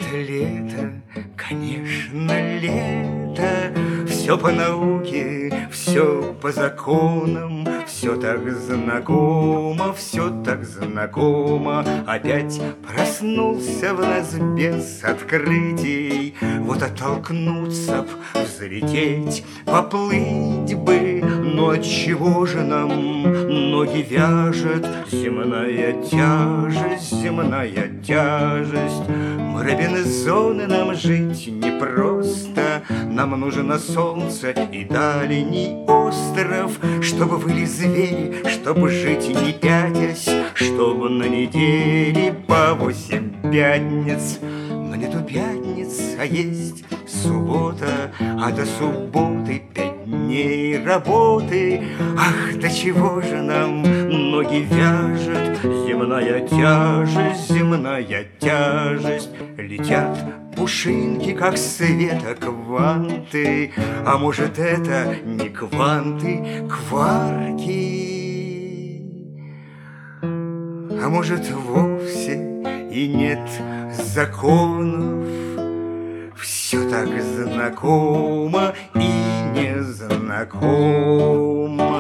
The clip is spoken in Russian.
лето, конечно, лето. Все по науке, все по законам, все так знакомо, все так знакомо. Опять проснулся в нас без открытий. Вот оттолкнуться б, взлететь, поплыть бы. Но отчего же нам ноги вяжет земная тяжесть, земная тяжесть? Мы Робинзоны, нам жить непросто. Нам нужно солнце и дальний остров, чтобы были звери, чтобы жить не пятясь, чтобы на неделе по 8 пятниц. Но нету пятниц, а есть суббота, а до субботы 5 дней работы. Ах, до чего же нам ноги вяжет земная тяжесть, земная тяжесть? Летят пушинки, как света кванты, а может, это не кванты, кварки? А может, вовсе и нет законов? Все так знакомо и незнакомо.